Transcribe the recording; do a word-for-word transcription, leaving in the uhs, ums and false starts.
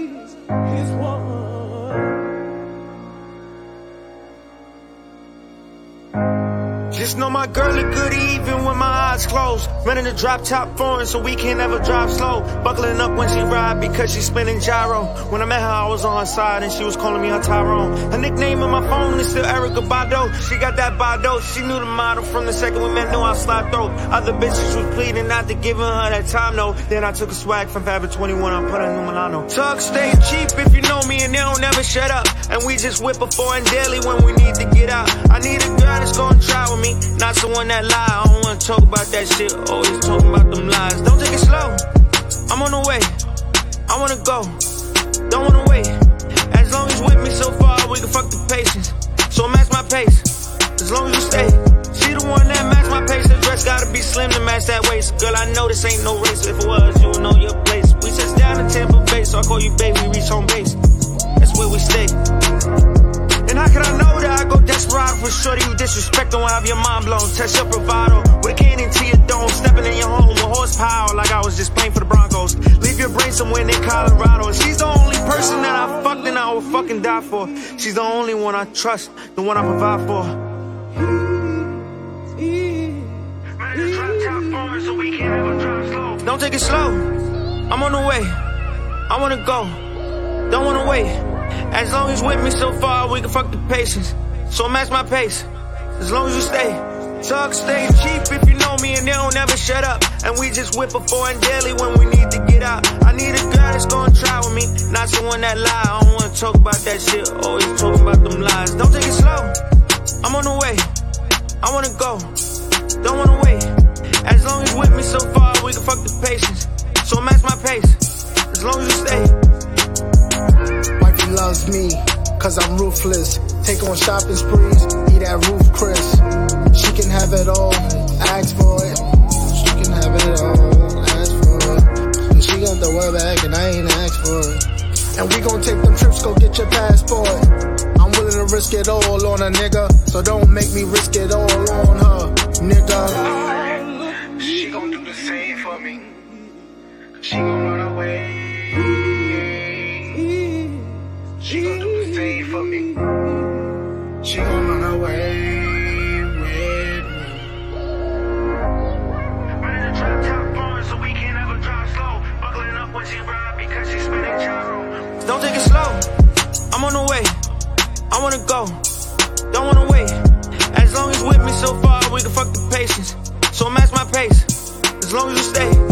is one. Just know my girl look good even when my eyes closed. Running the drop top foreign so we can't ever drive slow. Buckling up when she ride because she spinning gyro. When I met her I was on her side and she was calling me her Tyrone. Her nickname in my phone is still Erica Bado. She got that Bado, she knew the model from the second we met, knew I slide throat. Other bitches was pleading not to give her that time though. Then I took a swag from Forever twenty-one, I put her in Milano. Tuck stay cheap if you know me and they don't never shut up. And we just whip a foreign daily when we need to get out. I need a girl that's gonna try with me, not someone that lie. I don't wanna talk about that shit, always talking about them lies. Don't take it slow, I'm on the way, I wanna go, don't wanna wait. As long as you with me so far, we can fuck the patience. So match my pace, as long as you stay. She the one that match my pace, her dress gotta be slim to match that waist. Girl, I know this ain't no race, if it was, you would know your place. We just down in Tampa Bay, so I call you baby, reach home base. That's where we stay. And how can I know that I go desperado for shorty you disrespect, don't have your mind blown. Test your bravado with a cannon to your dome, stepping in your home with horsepower like I was just playing for the Broncos. Leave your brain somewhere near Colorado. And she's the only person that I fucked and I would fucking die for. She's the only one I trust, the one I provide for. Don't take it slow, I'm on the way, I wanna go, don't wanna wait. As long as you with me so far, we can fuck the patience. So match my pace, as long as you stay. Talk stay cheap if you know me and they don't ever shut up. And we just whip a foreign daily when we need to get out. I need a girl that's gonna try with me, not someone that lie. I don't wanna talk about that shit, always talking about them lies. Don't take it slow, I'm on the way, I wanna go, don't wanna wait. As long as you with me so far, we can fuck the patience. So match my pace, as long as you stay. Wifey loves me, cause I'm ruthless. Take on shopping sprees, eat at Ruth Chris. She can have it all, ask for it. She can have it all, ask for it. And she got the word back and I ain't asked for it. And we gon' take them trips, go get your passport. I'm willing to risk it all on a nigga, so don't make me risk it all on her, nigga. She gon' do the same for me. She gon' run away. She gon' do the same for me. She gon' run away with me. Running the drop top foreign so we can't ever drive slow. Buckling up when she ride because she's spinning gyro. Don't take it slow, I'm on the way, I wanna go, don't wanna wait. As long as you with me so far, we can fuck the patience. So match my pace, as long as you stay.